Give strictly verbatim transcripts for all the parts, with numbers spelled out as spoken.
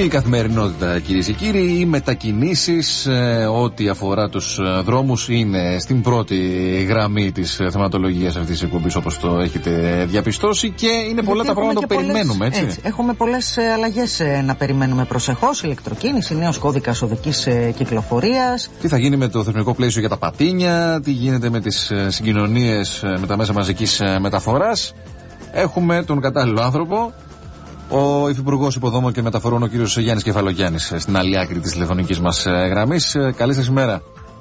Η καθημερινότητα, κυρίες και κύριοι, οι μετακινήσεις, ε, ό,τι αφορά τους ε, δρόμους, είναι στην πρώτη γραμμή της ε, θεματολογίας αυτής της εκπομπής, όπως το έχετε διαπιστώσει, και είναι γιατί πολλά τα πράγματα που περιμένουμε, έτσι. έτσι. Έχουμε πολλές ε, αλλαγές ε, να περιμένουμε προσεχώς. Ηλεκτροκίνηση, νέος κώδικας οδικής ε, κυκλοφορίας. Τι θα γίνει με το θεσμικό πλαίσιο για τα πατίνια, τι γίνεται με τις ε, συγκοινωνίες, ε, με τα μέσα μαζικής ε, μεταφοράς. Έχουμε τον κατάλληλο άνθρωπο. Ο Υφυπουργός Υποδόμων και Μεταφορών, ο κύριος Γιάννης Κεφαλογιάννης, στην άλλη άκρη της τηλεφωνικής μας γραμμής. Καλή σας ημέρα.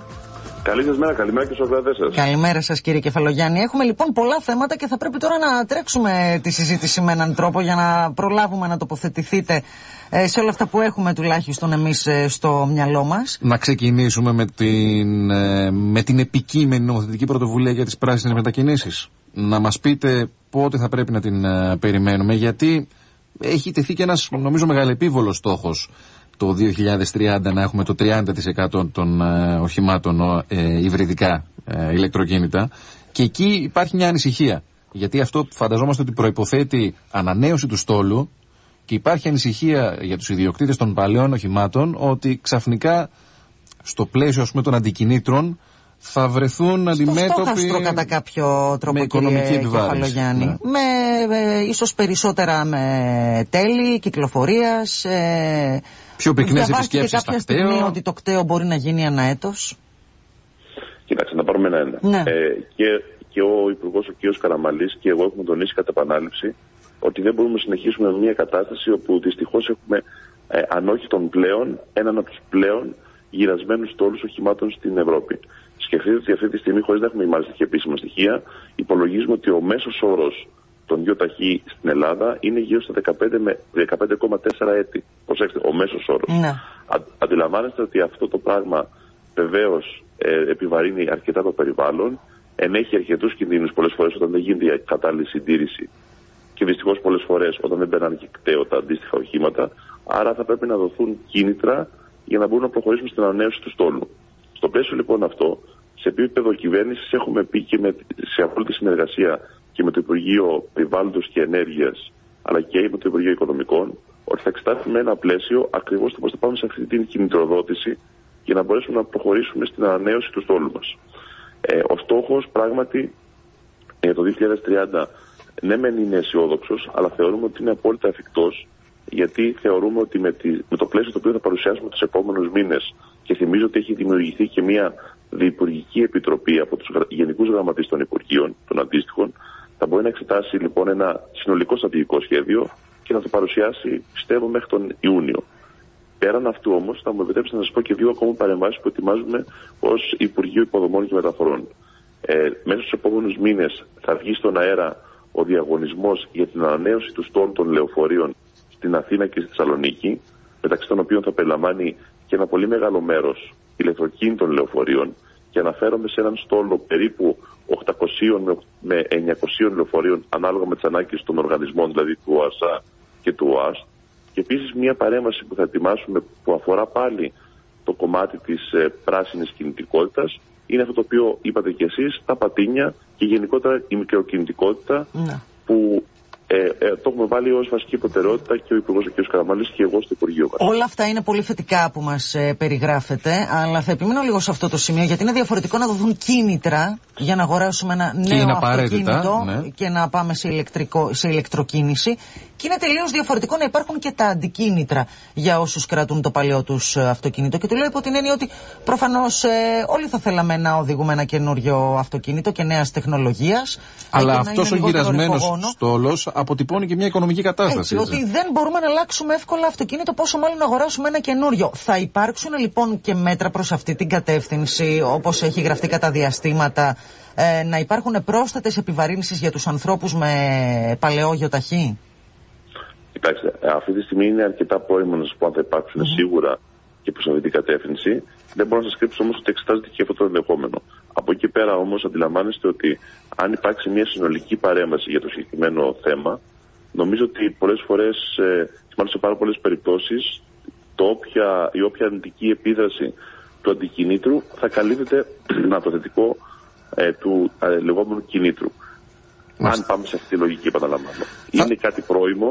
Καλή σας μέρα, καλημέρα και στους ακροατές σας. Καλημέρα σας, κύριε Κεφαλογιάννη. Έχουμε λοιπόν πολλά θέματα και θα πρέπει τώρα να τρέξουμε τη συζήτηση με έναν τρόπο για να προλάβουμε να τοποθετηθείτε ε, σε όλα αυτά που έχουμε τουλάχιστον εμείς ε, στο μυαλό μας. Να ξεκινήσουμε με την, ε, με την επικείμενη νομοθετική πρωτοβουλία για τις πράσινες μετακινήσεις. Να μας πείτε πότε θα πρέπει να την ε, περιμένουμε, γιατί έχει τεθεί και ένας, νομίζω, μεγαλεπίβολος στόχος το δύο χιλιάδες τριάντα να έχουμε το τριάντα τοις εκατό των ε, οχημάτων ε, υβριδικά ε, ηλεκτροκίνητα, και εκεί υπάρχει μια ανησυχία, γιατί αυτό φανταζόμαστε ότι προϋποθέτει ανανέωση του στόλου, και υπάρχει ανησυχία για τους ιδιοκτήτες των παλαιών οχημάτων ότι ξαφνικά στο πλαίσιο, ας πούμε, των αντικινήτρων θα βρεθούν αντιμέτωποι κατά κάποιο τρόπο, με οικονομική επιβάρυνση. Ναι. Με ε, ίσως περισσότερα με τέλη κυκλοφορίας. Ε, Πιο πυκνές επισκέψεις στα κτέο. Στιγμή ότι το κτέο μπορεί να γίνει ανά έτος. Κοιτάξτε, να πάρουμε ένα-ένα. Ναι. Ε, και, και ο Υπουργός, ο κ. Καραμανλής, και εγώ έχουμε τονίσει κατά επανάληψη ότι δεν μπορούμε να συνεχίσουμε με μια κατάσταση όπου δυστυχώς έχουμε, ε, αν όχι τον πλέον, έναν από τους πλέον γυρασμένους στόλους οχημάτων στην Ευρώπη. Σκεφτείτε ότι αυτή τη στιγμή, χωρίς να έχουμε μάλιστα και επίσημα στοιχεία, υπολογίζουμε ότι ο μέσος όρος των γιοταχή στην Ελλάδα είναι γύρω στα δεκαπέντε κόμμα τέσσερα έτη. Προσέξτε, ο μέσος όρος. Ναι. Α, αντιλαμβάνεστε ότι αυτό το πράγμα βεβαίως ε, επιβαρύνει αρκετά το περιβάλλον, ενέχει αρκετούς κινδύνους πολλές φορές όταν δεν γίνεται η κατάλληλη συντήρηση, και δυστυχώς πολλές φορές όταν δεν μπαίνουν και κτέο τα αντίστοιχα οχήματα. Άρα θα πρέπει να δοθούν κίνητρα για να μπορούν να προχωρήσουμε στην ανανέωση του στόλου. Στο πλαίσιο λοιπόν αυτό, σε επίπεδο κυβέρνησης, έχουμε πει και με, σε απόλυτη συνεργασία και με το Υπουργείο Περιβάλλοντος και Ενέργειας, αλλά και με το Υπουργείο Οικονομικών, ότι θα εξετάσουμε ένα πλαίσιο ακριβώς το πώς θα πάμε σε αυτή την κινητροδότηση για να μπορέσουμε να προχωρήσουμε στην ανανέωση του στόλου μας. Ε, ο στόχος πράγματι για ε, το δύο χιλιάδες τριάντα ναι μεν είναι αισιόδοξος, αλλά θεωρούμε ότι είναι απόλυτα εφικτός, γιατί θεωρούμε ότι με, τη, με το πλαίσιο το οποίο θα παρουσιάσουμε τους επόμενους μήνες, και θυμίζω ότι έχει δημιουργηθεί και μια διυπουργική επιτροπή από τους γενικούς γραμματείς των Υπουργείων, των αντίστοιχων, θα μπορεί να εξετάσει λοιπόν ένα συνολικό στρατηγικό σχέδιο και να το παρουσιάσει, πιστεύω, μέχρι τον Ιούνιο. Πέραν αυτού όμως, θα μου επιτρέψετε να σας πω και δύο ακόμα παρεμβάσεις που ετοιμάζουμε ως Υπουργείο Υποδομών και Μεταφορών. Ε, μέσα στους επόμενους μήνες θα βγει στον αέρα ο διαγωνισμός για την ανανέωση του στόλου των λεωφορείων στην Αθήνα και στη Θεσσαλονίκη, μεταξύ των οποίων θα περιλαμβάνει και ένα πολύ μεγάλο μέρος ηλεκτροκίνητων λεωφορείων, και αναφέρομαι σε έναν στόλο περίπου οκτακόσια με εννιακόσια λεωφορείων ανάλογα με τις ανάγκες των οργανισμών, δηλαδή του ΟΑΣΑ και του ΟΑΣΤ. Και επίσης μια παρέμβαση που θα ετοιμάσουμε που αφορά πάλι το κομμάτι της ε, πράσινης κινητικότητας, είναι αυτό το οποίο είπατε κι εσείς, τα πατίνια και γενικότερα η μικροκινητικότητα, ναι. που Ε, ε, το έχουμε βάλει ως βασική προτεραιότητα και ο Υπουργός ο κ. Καραμανλής και εγώ στο Υπουργείο μας. Όλα αυτά είναι πολύ θετικά που μας ε, περιγράφετε, αλλά θα επιμείνω λίγο σε αυτό το σημείο, γιατί είναι διαφορετικό να δοθούν κίνητρα για να αγοράσουμε ένα νέο αυτοκίνητο, ναι. και να πάμε σε, ηλεκτρικό, σε ηλεκτροκίνηση, και είναι τελείως διαφορετικό να υπάρχουν και τα αντικίνητρα για όσους κρατούν το παλιό τους αυτοκίνητο. Και το λέω υπό την έννοια ότι προφανώς ε, όλοι θα θέλαμε να οδηγούμε ένα καινούριο αυτοκίνητο και νέας τεχνολογίας. Αλλά αυτός ο γυρασμένος στόλος αποτυπώνει και μια οικονομική κατάσταση. Έτσι, έτσι. Ότι δεν μπορούμε να αλλάξουμε εύκολα αυτοκίνητο, πόσο μάλλον να αγοράσουμε ένα καινούριο. Θα υπάρξουν λοιπόν και μέτρα προς αυτή την κατεύθυνση, όπως έχει γραφτεί κατά διαστήματα, ε, να υπάρχουν πρόσθετες επιβαρύνσεις για τους ανθρώπους με παλαιό γιοταχή? Κοιτάξτε, αυτή τη στιγμή είναι αρκετά πρόημο να σας πω αν θα υπάρξουν mm-hmm. σίγουρα και προς αυτή την κατεύθυνση. Δεν μπορώ να σας κρύψω όμως ότι εξετάζεται και αυτό το ενδεχόμενο. Από εκεί πέρα όμως αντιλαμβάνεστε ότι αν υπάρξει μια συνολική παρέμβαση για το συγκεκριμένο θέμα, νομίζω ότι πολλές φορές, ε, μάλλον σε πάρα πολλές περιπτώσεις, το όποια, η όποια αρνητική επίδραση του αντικινήτρου θα καλύπτεται από το θετικό ε, του ε, λεγόμενου κινήτρου. Μάλιστα. Αν πάμε σε αυτή τη λογική, επαναλαμβάνω. Είναι κάτι πρόημο.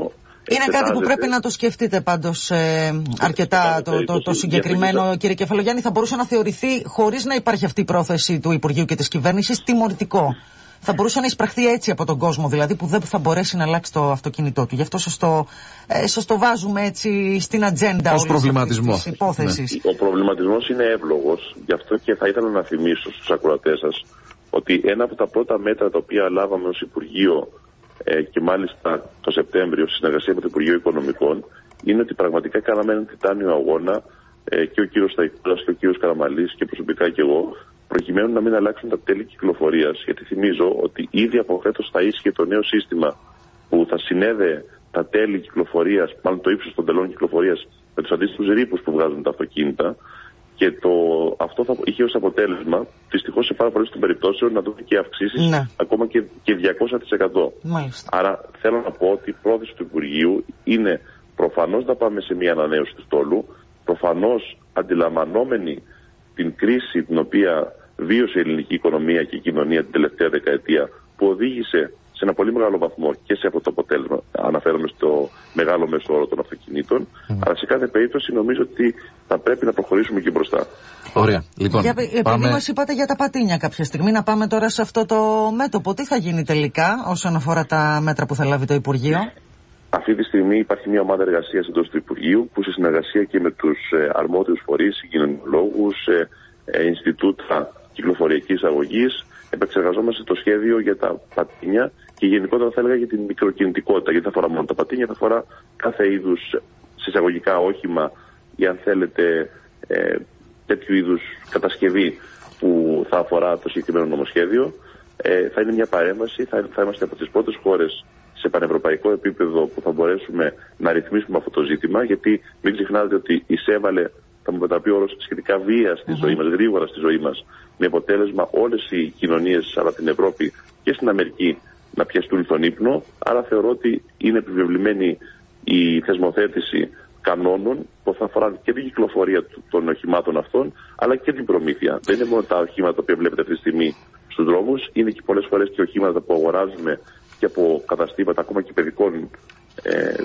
Είναι κάτι που πρέπει να το σκεφτείτε πάντως ε, αρκετά το, το, το, το συγκεκριμένο, κύριε Κεφαλογιάννη. Θα μπορούσε να θεωρηθεί, χωρίς να υπάρχει αυτή η πρόθεση του Υπουργείου και της κυβέρνησης, τιμωρητικό. Θα μπορούσε να εισπραχθεί έτσι από τον κόσμο, δηλαδή, που δεν θα μπορέσει να αλλάξει το αυτοκίνητό του. Γι' αυτό σας το, ε, σας το βάζουμε έτσι στην ατζέντα ως προβληματισμό της υπόθεσης. Ναι. Ο προβληματισμός είναι εύλογος, γι' αυτό και θα ήθελα να θυμίσω στους ακροατές σας ότι ένα από τα πρώτα μέτρα τα οποία λάβαμε ως Υπουργείο ε, και μάλιστα το Σεπτέμβριο, στη συνεργασία με το Υπουργείο Οικονομικών, είναι ότι πραγματικά κάναμε έναν τιτάνιο αγώνα ε, και ο κύριος Σταϊκούλας και ο κύριος Καραμαλής και προσωπικά και εγώ, προκειμένου να μην αλλάξουν τα τέλη κυκλοφορίας. Γιατί θυμίζω ότι ήδη από φέτος θα ίσχυε το νέο σύστημα που θα συνέδε τα τέλη κυκλοφορίας, μάλλον το ύψος των τελών κυκλοφορίας, με τους αντίστοιχους ρήπους που βγάζουν τα αυτοκίνητα. Και το, αυτό θα είχε ως αποτέλεσμα, δυστυχώς σε πάρα πολλές των περιπτώσεων, να δούμε και αυξήσεις, ναι, ακόμα και, και διακόσια τοις εκατό. Μάλιστα. Άρα θέλω να πω ότι η πρόθεση του Υπουργείου είναι προφανώς να πάμε σε μια ανανέωση του στόλου, προφανώς αντιλαμβανόμενοι την κρίση την οποία βίωσε η ελληνική οικονομία και η κοινωνία την τελευταία δεκαετία, που οδήγησε σε ένα πολύ μεγάλο βαθμό και σε αυτό το αποτέλεσμα. Αναφέρομαι στο μεγάλο μέσο όρο των αυτοκινήτων. Mm. Αλλά σε κάθε περίπτωση νομίζω ότι θα πρέπει να προχωρήσουμε και μπροστά. Ωραία. Λοιπόν, για, επειδή πάμε... μας είπατε για τα πατίνια κάποια στιγμή, να πάμε τώρα σε αυτό το μέτωπο. Τι θα γίνει τελικά όσον αφορά τα μέτρα που θα λάβει το Υπουργείο? Αυτή τη στιγμή υπάρχει μια ομάδα εργασίας εντός του Υπουργείου που σε συνεργασία και με τους ε, αρμόδιους φορείς, κοινωνιολόγους, ε, ε, Ινστιτούτα Κυκλοφοριακής Αγωγής, επεξεργαζόμαστε το σχέδιο για τα πατίνια και γενικότερα θα έλεγα για την μικροκινητικότητα. Γιατί δεν αφορά μόνο τα πατίνια, θα αφορά κάθε είδους συσσαγωγικά όχημα ή αν θέλετε ε, τέτοιου είδους κατασκευή που θα αφορά το συγκεκριμένο νομοσχέδιο. Ε, θα είναι μια παρέμβαση, θα, θα είμαστε από τις πρώτες χώρες σε πανευρωπαϊκό επίπεδο που θα μπορέσουμε να ρυθμίσουμε αυτό το ζήτημα, γιατί μην ξεχνάτε ότι εισέβαλε, θα μου μεταπεί ο όρος, σχετικά βία στη mm-hmm. ζωή μας, γρήγορα στη ζωή μας, με αποτέλεσμα όλες οι κοινωνίες αλλά την Ευρώπη και στην Αμερική να πιαστούν τον ύπνο. Άρα θεωρώ ότι είναι επιβεβλημένη η θεσμοθέτηση κανόνων που θα αφορά και την κυκλοφορία των οχημάτων αυτών, αλλά και την προμήθεια. Δεν είναι μόνο τα οχήματα που βλέπετε αυτή τη στιγμή στους δρόμους, είναι και πολλές φορές και οχήματα που αγοράζουμε και από καταστήματα ακόμα και παιδικών, ε,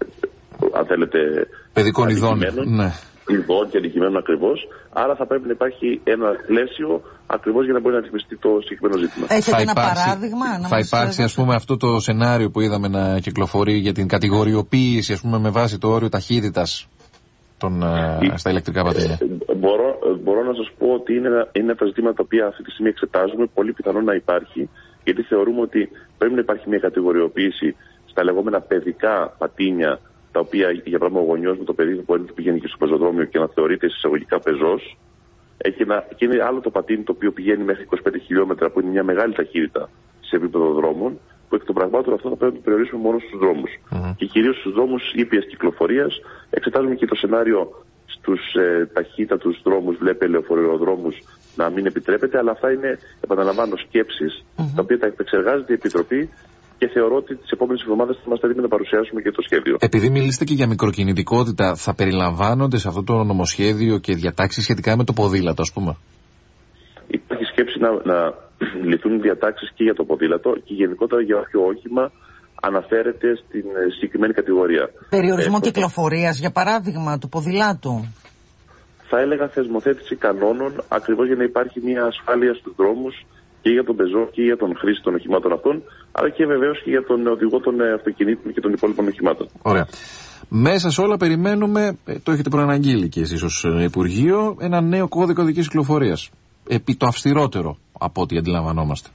αν θέλετε, παιδικών ειδών, ναι. ειδών και αντικειμένων ακριβώς. Άρα θα πρέπει να υπάρχει ένα πλαίσιο ακριβώς για να μπορεί να ρυθμιστεί το συγκεκριμένο ζήτημα. Έχετε θα ένα υπάρξει, παράδειγμα? Να θα υπάρξει ας πούμε αυτό το σενάριο που είδαμε να κυκλοφορεί για την κατηγοριοποίηση, ας πούμε, με βάση το όριο ταχύτητας των, ε, στα ηλεκτρικά πατίνια. Ε, μπορώ, μπορώ να σας πω ότι είναι, είναι τα ζητήματα τα οποία αυτή τη στιγμή εξετάζουμε. Πολύ πιθανό να υπάρχει, γιατί θεωρούμε ότι πρέπει να υπάρχει μια κατηγοριοποίηση στα λεγόμενα παιδικά πατίνια, τα οποία για παράδειγμα ο γονιός με το παιδί μπορεί να πηγαίνει και στο πεζοδρόμιο και να θεωρείται εισαγωγικά πεζός. Και, να, και είναι άλλο το πατίνι το οποίο πηγαίνει μέχρι είκοσι πέντε χιλιόμετρα, που είναι μια μεγάλη ταχύτητα σε επίπεδο δρόμων, που εκ των πραγμάτων αυτό θα πρέπει να το περιορίσουμε μόνο στους δρόμους. Mm-hmm. Και κυρίως στους δρόμους ήπιας κυκλοφορίας. Εξετάζουμε και το σενάριο στους ε, ταχύτατους δρόμους, βλέπε λεωφορειοδρόμους, να μην επιτρέπεται, αλλά αυτά είναι, επαναλαμβάνω, σκέψεις, mm-hmm. τα οποία τα επεξεργάζεται η Επιτροπή. Και θεωρώ ότι τις επόμενες εβδομάδες θα είμαστε έτοιμοι να παρουσιάσουμε και το σχέδιο. Επειδή μιλήσετε και για μικροκινητικότητα, θα περιλαμβάνονται σε αυτό το νομοσχέδιο και διατάξεις σχετικά με το ποδήλατο, ας πούμε? Υπάρχει σκέψη να, να λυθούν διατάξεις και για το ποδήλατο και γενικότερα για όποιο όχημα αναφέρεται στην συγκεκριμένη κατηγορία. Περιορισμό ε, κυκλοφορίας, για παράδειγμα, του ποδηλάτου. Θα έλεγα θεσμοθέτηση κανόνων, ακριβώς για να υπάρχει μια ασφάλεια στους δρόμους και για τον πεζό και για τον χρήστη των οχημάτων αυτών, αλλά και βεβαίως και για τον οδηγό των αυτοκινήτων και των υπόλοιπων οχημάτων. Ωραία. Μέσα σε όλα περιμένουμε, το έχετε προαναγγείλει και εσείς ως Υπουργείο, ένα νέο κώδικα οδικής κυκλοφορίας. Επί το αυστηρότερο από ό,τι αντιλαμβανόμαστε.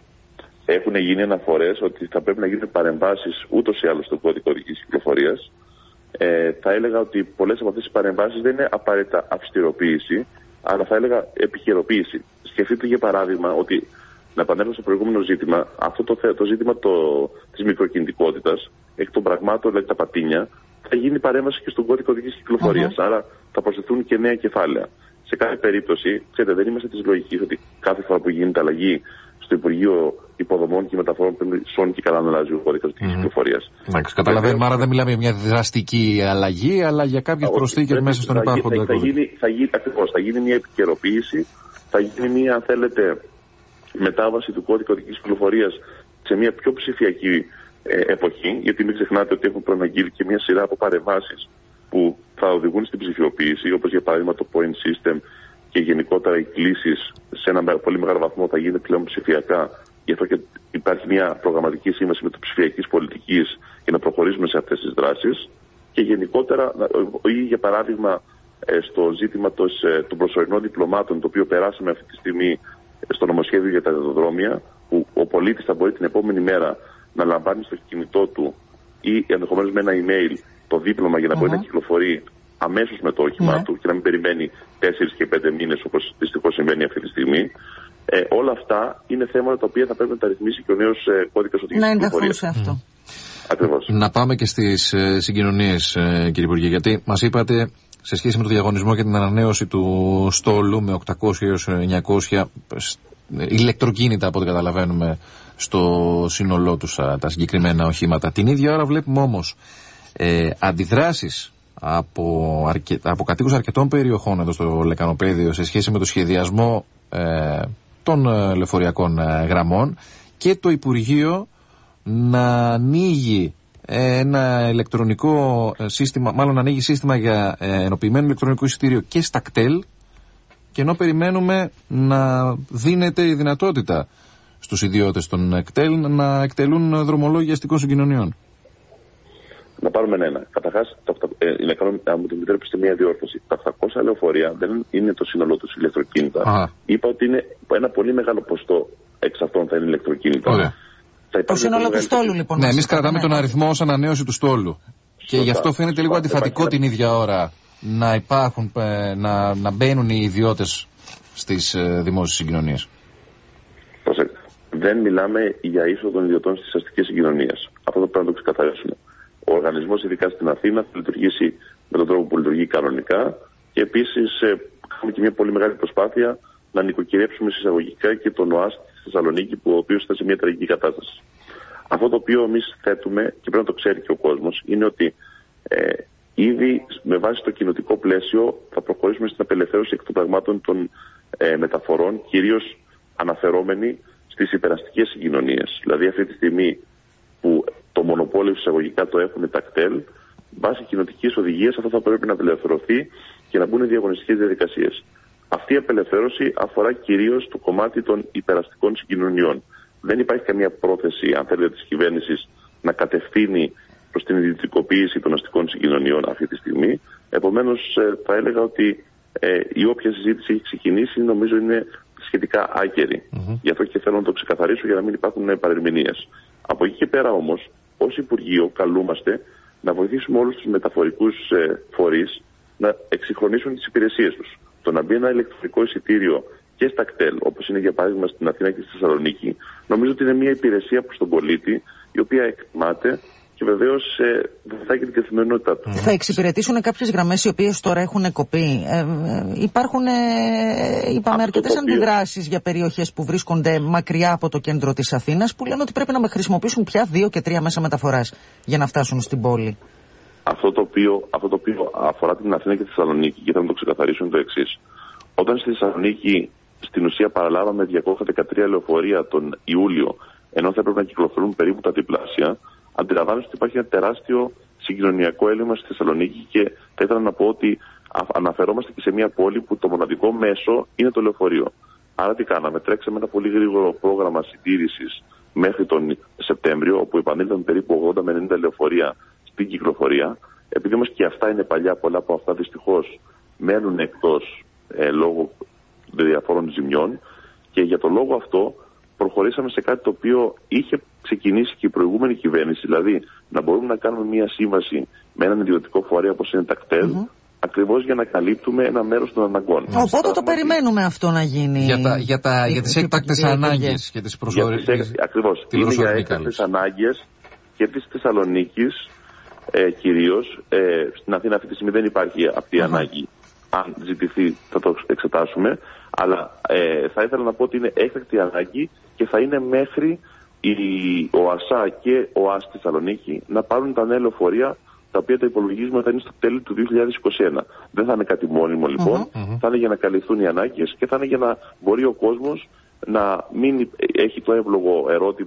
Έχουν γίνει αναφορές ότι θα πρέπει να γίνουν παρεμβάσεις ούτως ή άλλως στον κώδικα οδικής κυκλοφορίας. Ε, θα έλεγα ότι πολλές από αυτές τις παρεμβάσεις δεν είναι απαραίτητα αυστηροποίηση, αλλά θα έλεγα επιχειροποίηση. Σκεφτείτε για παράδειγμα ότι, να επανέλθω στο προηγούμενο ζήτημα, αυτό το, το ζήτημα το, της μικροκινητικότητας, εκ των πραγμάτων, δηλαδή τα πατίνια, θα γίνει παρέμβαση και στον κώδικα οδικής κυκλοφορίας. Uh-huh. Άρα θα προσθεθούν και νέα κεφάλαια. Σε κάθε περίπτωση, ξέρετε, δεν είμαστε της λογικής ότι κάθε φορά που γίνεται αλλαγή στο Υπουργείο Υποδομών και Μεταφορών πρέπει σώνει και καλά να αλλάζει ο κώδικας οδικής mm-hmm. κυκλοφορίας. Εντάξει, καταλαβαίνουμε, άρα δεν μιλάμε για μια δραστική αλλαγή, αλλά για κάποιες προσθήκες μέσα στον υπάρχοντα κώδικα. Θα γίνει, θα γίνει, ακριβώς, θα γίνει μια επικαιροποίηση, θα γίνει μια, αν θέλετε, μετάβαση του κώδικα οδικής κυκλοφορίας σε μια πιο ψηφιακή ε, εποχή, γιατί μην ξεχνάτε ότι έχουν προαναγγείλει και μια σειρά από παρεμβάσεις που θα οδηγούν στην ψηφιοποίηση, όπως για παράδειγμα το point system και γενικότερα οι κλήσεις σε ένα πολύ μεγάλο βαθμό θα γίνουν πλέον ψηφιακά. Γι' αυτό και υπάρχει μια προγραμματική σύμβαση με το ψηφιακής πολιτικής για να προχωρήσουμε σε αυτές τις δράσεις. Και γενικότερα, ή για παράδειγμα, στο ζήτημα των προσωρινών διπλωμάτων, το οποίο περάσαμε αυτή τη στιγμή στο νομοσχέδιο για τα δεδρόμια, που ο πολίτης θα μπορεί την επόμενη μέρα να λαμβάνει στο κινητό του ή ενδεχομένως με ένα email το δίπλωμα για να uh-huh. μπορεί να κυκλοφορεί αμέσως με το όχημά uh-huh. του και να μην περιμένει τέσσερις και πέντε μήνες όπως δυστυχώς συμβαίνει αυτή τη στιγμή. Ε, όλα αυτά είναι θέματα τα οποία θα πρέπει να τα ρυθμίσει και ο νέος ε, κώδικας οδηγίας κυκλοφορίας. Να ενταχθούν σε αυτό. Mm. Ακριβώς. Να πάμε και στις ε, συγκοινωνίες, ε, κύριε Υπουργέ, γιατί μας είπατε σε σχέση με το διαγωνισμό και την ανανέωση του στόλου με οκτακόσια έως εννιακόσια ηλεκτροκίνητα, από ό,τι καταλαβαίνουμε, στο σύνολό τους τα συγκεκριμένα οχήματα. Την ίδια ώρα βλέπουμε όμως ε, αντιδράσεις από, αρκε... από κατοίκους αρκετών περιοχών εδώ στο Λεκανοπαίδιο σε σχέση με το σχεδιασμό ε, των ε, λεωφοριακών ε, γραμμών και το Υπουργείο να ανοίγει ένα ηλεκτρονικό σύστημα, μάλλον να ανοίγει σύστημα για ε, ενοποιημένο ηλεκτρονικό εισιτήριο και στα κτέλ, και ενώ περιμένουμε να δίνεται η δυνατότητα στους ιδιώτες των κτέλ να εκτελούν δρομολόγια αστικών συγκοινωνιών. Να πάρουμε ένα. Καταρχάς, ε, να κάνω, αν μου το επιτρέπετε, μια διόρθωση. Τα οκτακόσια λεωφορεία δεν είναι το σύνολό τους ηλεκτροκίνητα. Α. Είπα ότι είναι ένα πολύ μεγάλο ποστό εξ αυτών θα είναι ηλεκτροκίνητα. Ωραία. Το σύνολο του στόλου, λοιπόν. Ναι, εμείς κρατάμε τον αριθμό ως ανανέωση του στόλου. Και γι' αυτό φαίνεται λίγο αντιφατικό την ίδια ώρα να υπάρχουν, να, να μπαίνουν οι ιδιώτες στις ε, δημόσιες συγκοινωνίες. Προσέξτε. Δεν μιλάμε για είσοδο των ιδιωτών στις αστικές συγκοινωνίες. Αυτό το πρέπει να το ξεκαθαρίσουμε. Ο οργανισμός, ειδικά στην Αθήνα, θα λειτουργήσει με τον τρόπο που λειτουργεί κανονικά και επίσης ε, κάνουμε και μια πολύ μεγάλη προσπάθεια να νοικοκυρέψουμε εισαγωγικά και τον ΟΑΣ στη Θεσσαλονίκη, που ο οποίος ήταν σε μια τραγική κατάσταση. Αυτό το οποίο εμείς θέτουμε, και πρέπει να το ξέρει και ο κόσμος, είναι ότι ε, ήδη με βάση το κοινοτικό πλαίσιο θα προχωρήσουμε στην απελευθέρωση εκ των πραγμάτων των ε, μεταφορών, κυρίως αναφερόμενοι στις υπεραστικές συγκοινωνίες. Δηλαδή αυτή τη στιγμή που το μονοπόλιο εισαγωγικά το έχουν τα κτέλ, βάσει κοινοτικής οδηγίας αυτό θα πρέπει να απελευθερωθεί και να μπουν διαγωνιστικές διαδικασίες. Αυτή η απελευθέρωση αφορά κυρίως το κομμάτι των υπεραστικών συγκοινωνιών. Δεν υπάρχει καμία πρόθεση, αν θέλετε, της κυβέρνησης να κατευθύνει προς την ιδιωτικοποίηση των αστικών συγκοινωνιών αυτή τη στιγμή. Επομένως, θα έλεγα ότι ε, η όποια συζήτηση έχει ξεκινήσει, νομίζω είναι σχετικά άκερη. Mm-hmm. Γι' αυτό και θέλω να το ξεκαθαρίσω για να μην υπάρχουν παρερμηνίες. Από εκεί και πέρα όμως, ως Υπουργείο καλούμαστε να βοηθήσουμε όλους τους μεταφορικούς ε, φορείς να εξυγχρονίσουν τις υπηρεσίες τους. Το να μπει ένα ηλεκτρονικό εισιτήριο και στα κτέλ, όπως είναι για παράδειγμα στην Αθήνα και στη Θεσσαλονίκη, νομίζω ότι είναι μια υπηρεσία προς τον πολίτη, η οποία εκτιμάται και βεβαίως ε, βοηθάει και την καθημερινότητά του. Θα εξυπηρετήσουν κάποιες γραμμές οι οποίες τώρα έχουν κοπεί. Ε, ε, υπάρχουν, ε, είπαμε, αρκετές οποίο... αντιδράσεις για περιοχές που βρίσκονται μακριά από το κέντρο της Αθήνας, που λένε ότι πρέπει να χρησιμοποιήσουν πια δύο και τρία μέσα μεταφοράς για να φτάσουν στην πόλη. Αυτό το οποίο, αυτό το οποίο αφορά την Αθήνα και τη Θεσσαλονίκη, και θα μου το ξεκαθαρίσω, είναι το εξής. Όταν στη Θεσσαλονίκη στην ουσία παραλάβαμε διακόσια δεκατρία λεωφορεία τον Ιούλιο, ενώ θα έπρεπε να κυκλοφορούν περίπου τα διπλάσια, αντιλαμβάνεστε ότι υπάρχει ένα τεράστιο συγκοινωνιακό έλλειμμα στη Θεσσαλονίκη και θα ήθελα να πω ότι αναφερόμαστε και σε μια πόλη που το μοναδικό μέσο είναι το λεωφορείο. Άρα τι κάναμε, τρέξαμε ένα πολύ γρήγορο πρόγραμμα συντήρησης μέχρι τον Σεπτέμβριο, όπου επανήλθαν περίπου ογδόντα με ενενήντα λεωφορεία στην κυκλοφορία. Επειδή όμως και αυτά είναι παλιά, πολλά από αυτά δυστυχώς μένουν εκτός ε, λόγω διαφόρων ζημιών, και για τον λόγο αυτό προχωρήσαμε σε κάτι το οποίο είχε ξεκινήσει και η προηγούμενη κυβέρνηση, δηλαδή να μπορούμε να κάνουμε μια σύμβαση με έναν ιδιωτικό φορέα όπως είναι τα κτέλ, mm-hmm. ακριβώς για να καλύπτουμε ένα μέρος των αναγκών. Οπότε το, το περιμένουμε αυτό να γίνει. Για, τα, για, τα, για τις έκτακτες ανάγκες και τις προσωρινές. Ακριβώς. Είναι για έκτακτες ανάγκες και της Θεσσαλονίκης ε, κυρίως. Ε, στην Αθήνα αυτή τη στιγμή δεν υπάρχει αυτή η mm-hmm. ανάγκη. Αν ζητηθεί θα το εξετάσουμε. Αλλά ε, θα ήθελα να πω ότι είναι έκτακτη ανάγκη και θα είναι μέχρι η, ο ΑΣΑ και ο ΑΣ στη Θεσσαλονίκη να πάρουν τα νέα λεωφορεία, τα οποία τα υπολογίζουμε θα είναι στο τέλη του δύο χιλιάδες είκοσι ένα. Δεν θα είναι κάτι μόνιμο λοιπόν, mm-hmm. θα είναι για να καλυφθούν οι ανάγκες και θα είναι για να μπορεί ο κόσμος να μην έχει το εύλογο ερώτημα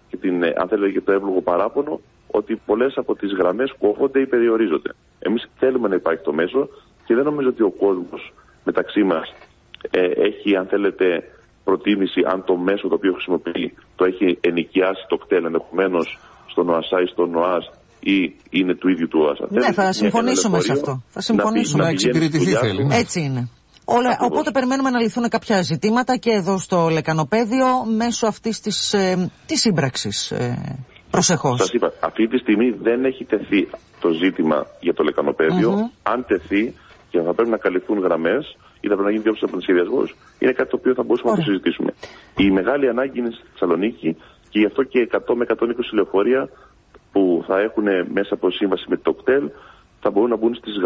και, την, αν θέλετε, και το εύλογο παράπονο ότι πολλές από τις γραμμές κόβονται ή περιορίζονται. Εμείς θέλουμε να υπάρχει το μέσο και δεν νομίζω ότι ο κόσμος μεταξύ μας ε, έχει, αν θέλετε, προτίμηση αν το μέσο το οποίο χρησιμοποιεί το έχει ενοικιάσει το κτέλ ενδεχομένως στον ΟΑΣΑ ή στον ΟΑΣ ή είναι του ίδιου του ΟΑΣΑ. Ναι, θα συμφωνήσουμε σε αυτό. Θα συμφωνήσουμε. Να εξυπηρετηθεί θέλει. Ναι. Έτσι είναι. Όλα, οπότε περιμένουμε να λυθούν κάποια ζητήματα και εδώ στο Λεκανοπαίδιο μέσω αυτής της, ε, της σύμπραξης. Ε, προσεχώς. Σας είπα, αυτή τη στιγμή δεν έχει τεθεί το ζήτημα για το Λεκανοπαίδιο. Mm-hmm. Αν τεθεί και θα πρέπει να καλυφθούν γραμμές ή θα πρέπει να γίνει διόψη από σχεδιασμός, είναι κάτι το οποίο θα μπορούσαμε Ωραία. να το συζητήσουμε. Η μεγάλη ανάγκη είναι στη Θεσσαλονίκη και γι' αυτό και εκατό με εκατόν είκοσι λεωφορεία που θα έχουν μέσα από σύμβαση με το κτέλ θα μπορούν να μπουν στις